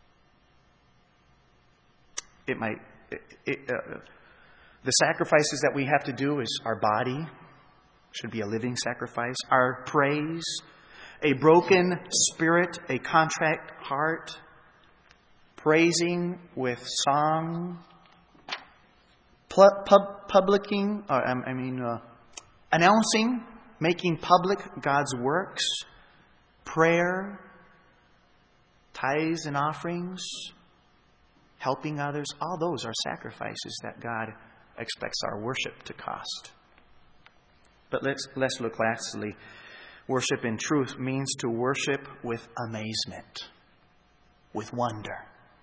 It might. It, it, uh, the sacrifices that we have to do is our body should be a living sacrifice. Our praise, a broken spirit, a contrite heart, praising with song, pub, pub, publicing. Uh, I mean, uh, announcing, making public God's works, prayer, tithes and offerings, helping others. All those are sacrifices that God expects our worship to cost. But let's, let's look lastly. Worship in truth means to worship with amazement, with wonder.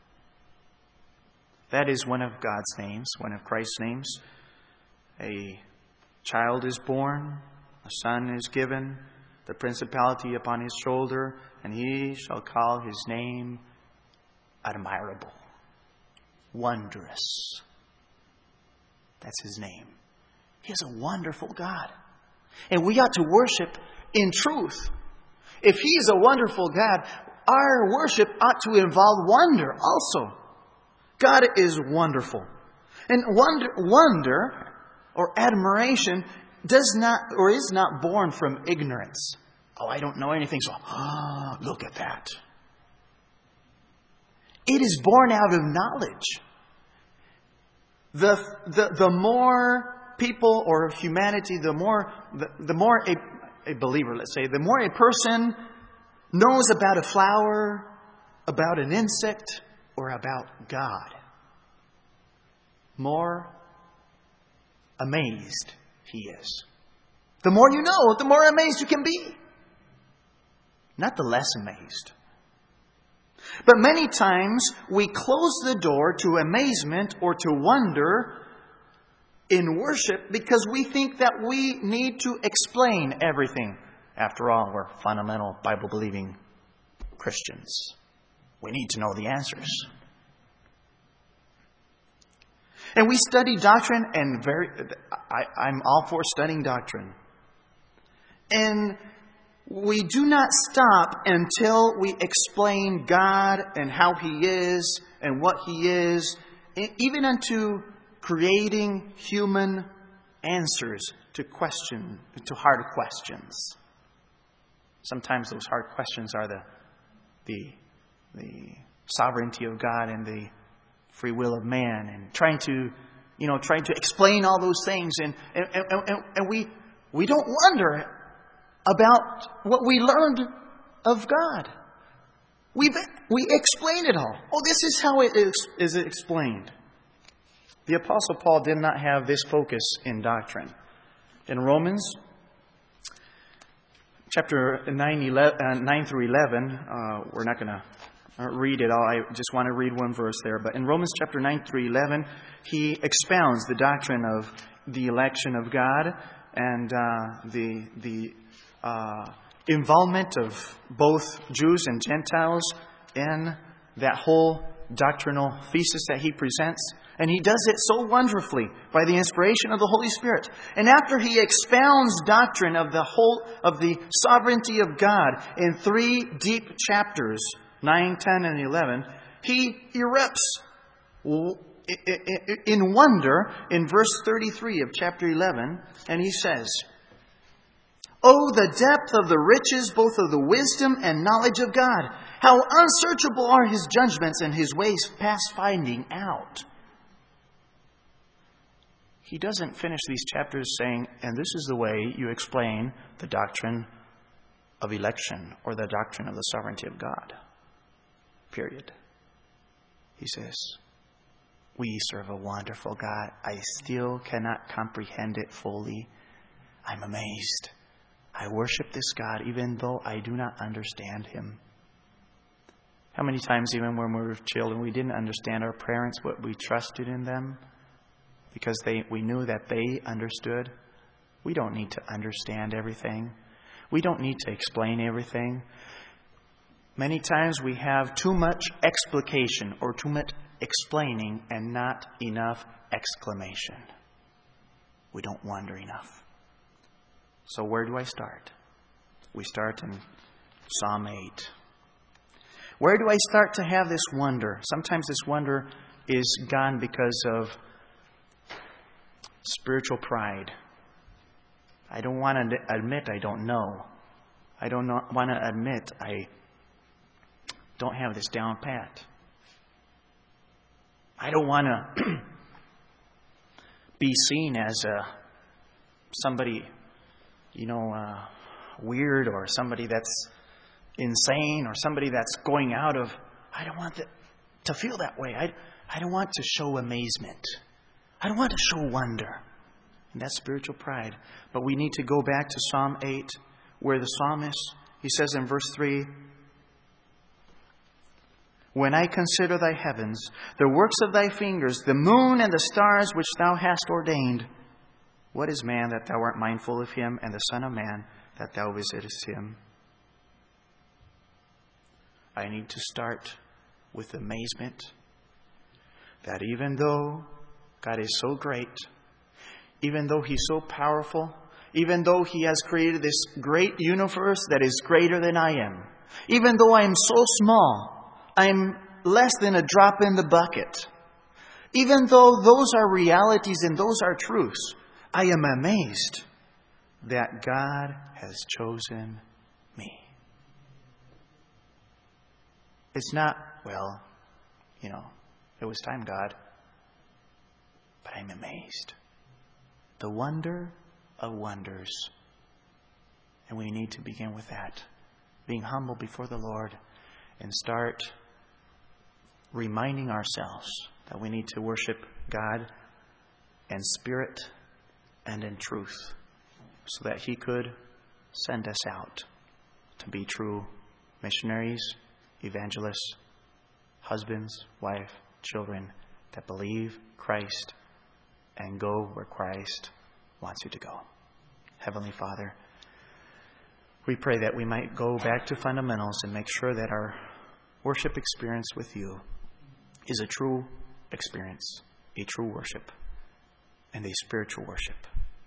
That is one of God's names, one of Christ's names. A child is born, a son is given, the principality upon his shoulder, and he shall call his name Admirable, Wondrous. That's his name. He is a wonderful God. And we ought to worship in truth. If he is a wonderful God, our worship ought to involve wonder also. God is wonderful. And wonder, wonder or admiration does not or is not born from ignorance. Oh, I don't know anything, so oh, look at that. It is born out of knowledge. The, the, the more people or humanity, the more the, the more a, a believer, let's say, the more a person knows about a flower, about an insect, or about God, more amazed he is. The more you know, the more amazed you can be. Not the less amazed. But many times we close the door to amazement or to wonder in worship because we think that we need to explain everything. After all, we're fundamental Bible-believing Christians. We need to know the answers. And we study doctrine, and very, I, I'm all for studying doctrine. And we do not stop until we explain God and how He is and what He is, even unto creating human answers to question, to hard questions. Sometimes those hard questions are the the the sovereignty of God and the free will of man, and trying to, you know, trying to explain all those things, and and, and, and we we don't wonder about what we learned of God. We we explain it all. Oh, this is how it is, is explained. The Apostle Paul did not have this focus in doctrine. In Romans chapter nine, eleven, uh, nine through eleven, uh, we're not going to read it all. I just want to read one verse there. But in Romans chapter nine through eleven, he expounds the doctrine of the election of God and uh, the the uh, involvement of both Jews and Gentiles in that whole doctrinal thesis that he presents. And he does it so wonderfully by the inspiration of the Holy Spirit. And after he expounds doctrine of the whole of the sovereignty of God in three deep chapters, nine, ten, and eleven, he erupts in wonder in verse thirty-three of chapter eleven, and he says, "Oh, the depth of the riches, both of the wisdom and knowledge of God! How unsearchable are His judgments and His ways past finding out!" He doesn't finish these chapters saying, and this is the way you explain the doctrine of election or the doctrine of the sovereignty of God. Period. He says, we serve a wonderful God. I still cannot comprehend it fully. I'm amazed. I worship this God even though I do not understand Him. How many times, even when we were children, we didn't understand our parents, but we trusted in them because they we knew that they understood? We don't need to understand everything. We don't need to explain everything. Many times we have too much explication or too much explaining and not enough exclamation. We don't wonder enough. So where do I start? We start in Psalm eight. Where do I start to have this wonder? Sometimes this wonder is gone because of spiritual pride. I don't want to admit I don't know. I don't want to admit I don't have this down pat. I don't want to be seen as a somebody, you know, uh, weird, or somebody that's insane, or somebody that's going out of. I don't want that, to feel that way. I, I don't want to show amazement. I don't want to show wonder. And that's spiritual pride. But we need to go back to Psalm eight, where the psalmist, he says in verse three, "When I consider thy heavens, the works of thy fingers, the moon and the stars which thou hast ordained, what is man that thou art mindful of him, and the son of man that thou visitest him?" I need to start with amazement that even though God is so great, even though He's so powerful, even though He has created this great universe that is greater than I am, even though I am so small, I'm less than a drop in the bucket, even though those are realities and those are truths, I am amazed that God has chosen me. It's not, well, you know, it was time, God. But I'm amazed. The wonder of wonders. And we need to begin with that. Being humble before the Lord and start reminding ourselves that we need to worship God in spirit and in truth, so that He could send us out to be true missionaries, evangelists, husbands, wife, children that believe Christ and go where Christ wants you to go. Heavenly Father, we pray that we might go back to fundamentals and make sure that our worship experience with You is a true experience, a true worship, and a spiritual worship.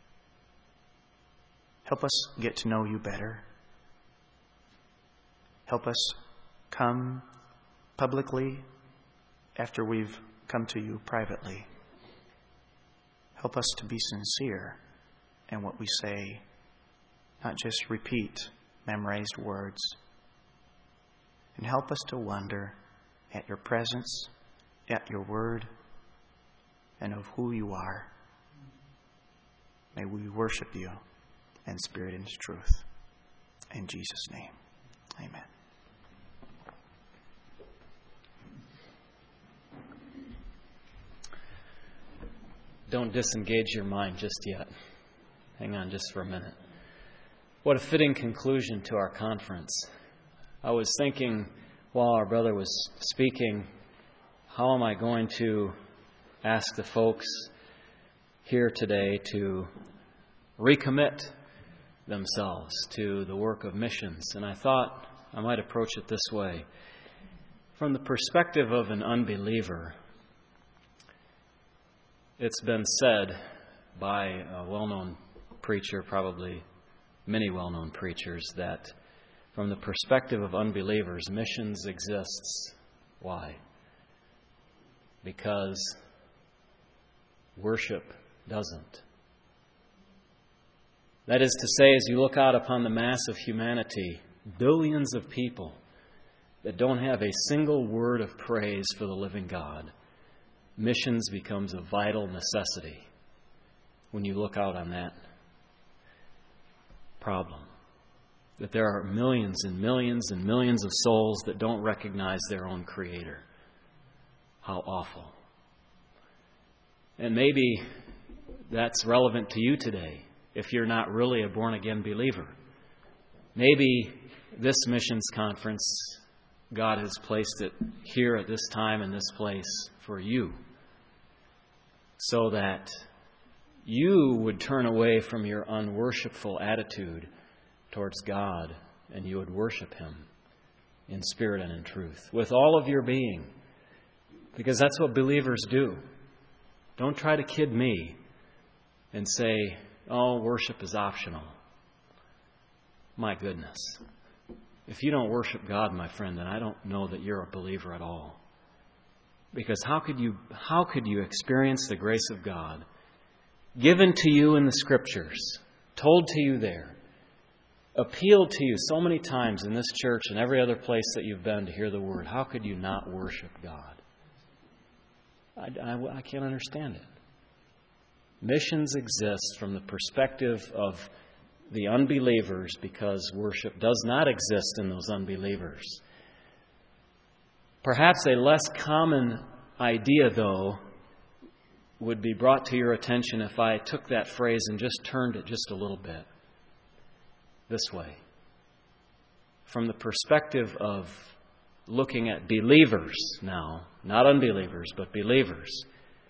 Help us get to know You better. Help us come publicly after we've come to You privately. Help us to be sincere and what we say, not just repeat memorized words. And help us to wonder at your presence, at your word, and of who you are. May we worship you in spirit and truth. In Jesus' name, amen. Don't disengage your mind just yet. Hang on just for a minute. What a fitting conclusion to our conference. I was thinking while our brother was speaking, how am I going to ask the folks here today to recommit themselves to the work of missions? And I thought I might approach it this way. From the perspective of an unbeliever, it's been said by a well-known preacher, probably many well-known preachers, that from the perspective of unbelievers, missions exists. Why? Because worship doesn't. That is to say, as you look out upon the mass of humanity, billions of people that don't have a single word of praise for the living God, missions becomes a vital necessity when you look out on that problem. That there are millions and millions and millions of souls that don't recognize their own Creator. How awful. And maybe that's relevant to you today if you're not really a born-again believer. Maybe this missions conference, God has placed it here at this time in this place for you, so that you would turn away from your unworshipful attitude towards God and you would worship Him in spirit and in truth with all of your being, because that's what believers do. Don't try to kid me and say, oh, worship is optional. My goodness. If you don't worship God, my friend, then I don't know that you're a believer at all. Because how could you how could you experience the grace of God given to you in the Scriptures, told to you there, appealed to you so many times in this church and every other place that you've been to hear the Word? How could you not worship God? I, I, I can't understand it. Missions exist from the perspective of the unbelievers because worship does not exist in those unbelievers. Perhaps a less common idea, though, would be brought to your attention if I took that phrase and just turned it just a little bit this way. From the perspective of looking at believers now, not unbelievers, but believers.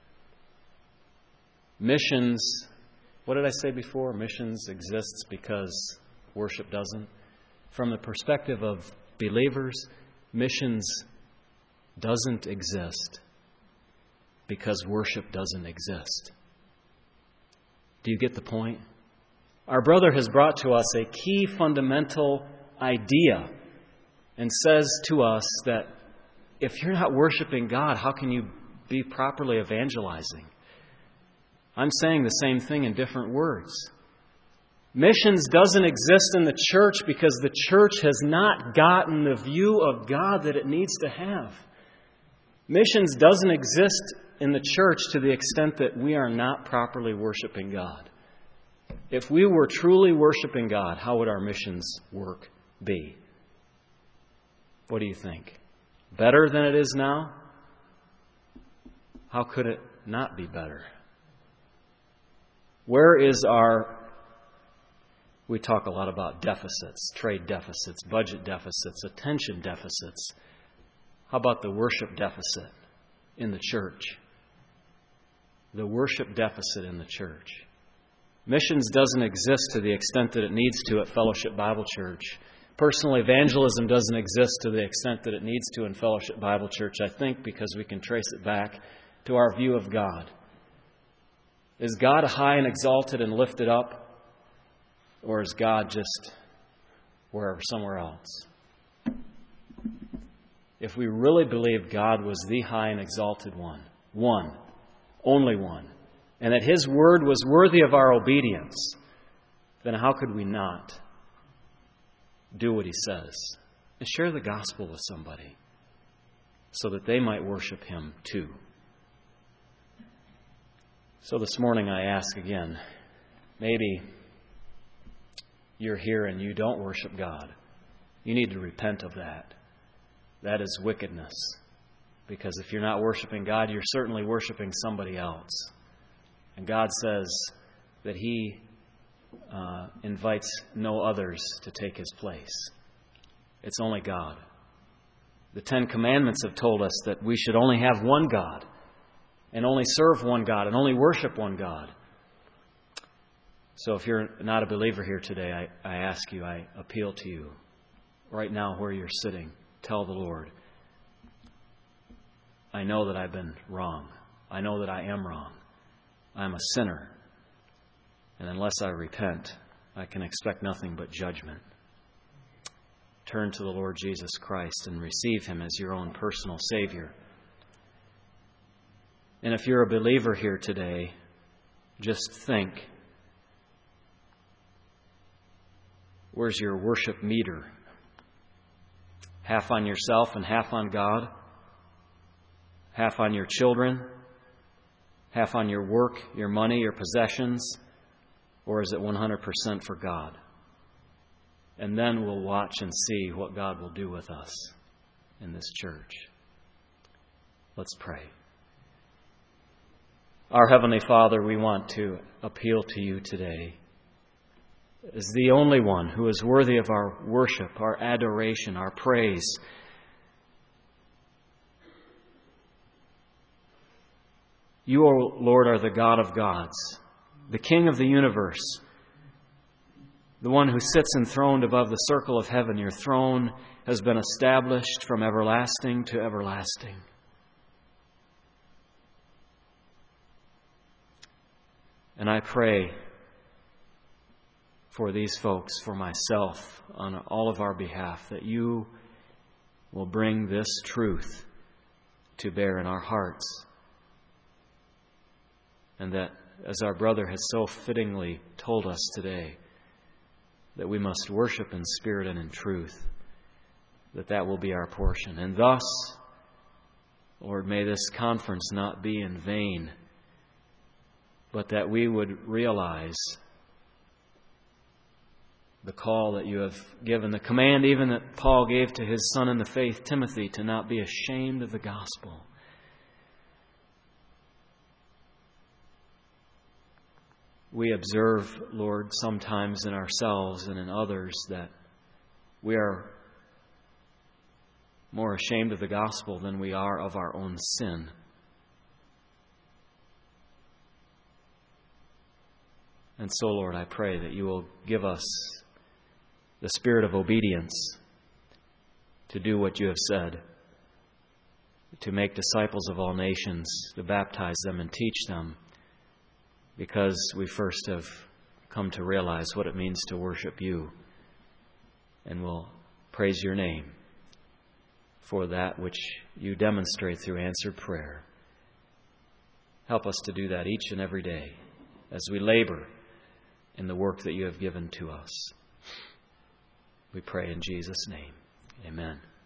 Missions, what did I say before? Missions exists because worship doesn't. From the perspective of believers, missions doesn't exist because worship doesn't exist. Do you get the point? Our brother has brought to us a key fundamental idea and says to us that if you're not worshiping God, how can you be properly evangelizing? I'm saying the same thing in different words. Missions doesn't exist in the church because the church has not gotten the view of God that it needs to have. Missions doesn't exist in the church to the extent that we are not properly worshiping God. If we were truly worshiping God, how would our missions work be? What do you think? Better than it is now? How could it not be better? Where is our... We talk a lot about deficits, trade deficits, budget deficits, attention deficits. How about the worship deficit in the church? The worship deficit in the church. Missions doesn't exist to the extent that it needs to at Fellowship Bible Church. Personal evangelism doesn't exist to the extent that it needs to in Fellowship Bible Church, I think, because we can trace it back to our view of God. Is God high and exalted and lifted up? Or is God just wherever, somewhere else? If we really believed God was the high and exalted one, one, only one, and that His Word was worthy of our obedience, then how could we not do what He says and share the gospel with somebody so that they might worship Him too? So this morning I ask again, maybe you're here and you don't worship God. You need to repent of that. That is wickedness. Because if you're not worshiping God, you're certainly worshiping somebody else. And God says that He uh, invites no others to take His place. It's only God. The Ten Commandments have told us that we should only have one God, and only serve one God, and only worship one God. So if you're not a believer here today, I, I ask you, I appeal to you, right now where you're sitting, tell the Lord, I know that I've been wrong. I know that I am wrong. I'm a sinner. And unless I repent, I can expect nothing but judgment. Turn to the Lord Jesus Christ and receive Him as your own personal Savior. And if you're a believer here today, just think, where's your worship meter? Half on yourself and half on God? Half on your children? Half on your work, your money, your possessions? Or is it one hundred percent for God? And then we'll watch and see what God will do with us in this church. Let's pray. Our Heavenly Father, we want to appeal to You today as the only one who is worthy of our worship, our adoration, our praise. You, O Lord, are the God of gods, the King of the universe, the one who sits enthroned above the circle of heaven. Your throne has been established from everlasting to everlasting. And I pray for these folks, for myself, on all of our behalf, that You will bring this truth to bear in our hearts. And that, as our brother has so fittingly told us today, that we must worship in spirit and in truth, that that will be our portion. And thus, Lord, may this conference not be in vain, but that we would realize the call that You have given, the command even that Paul gave to his son in the faith, Timothy, to not be ashamed of the gospel. We observe, Lord, sometimes in ourselves and in others that we are more ashamed of the gospel than we are of our own sin. And so, Lord, I pray that You will give us the spirit of obedience to do what You have said, to make disciples of all nations, to baptize them and teach them, because we first have come to realize what it means to worship You, and will praise Your name for that which You demonstrate through answered prayer. Help us to do that each and every day as we labor in the work that You have given to us. We pray in Jesus' name. Amen.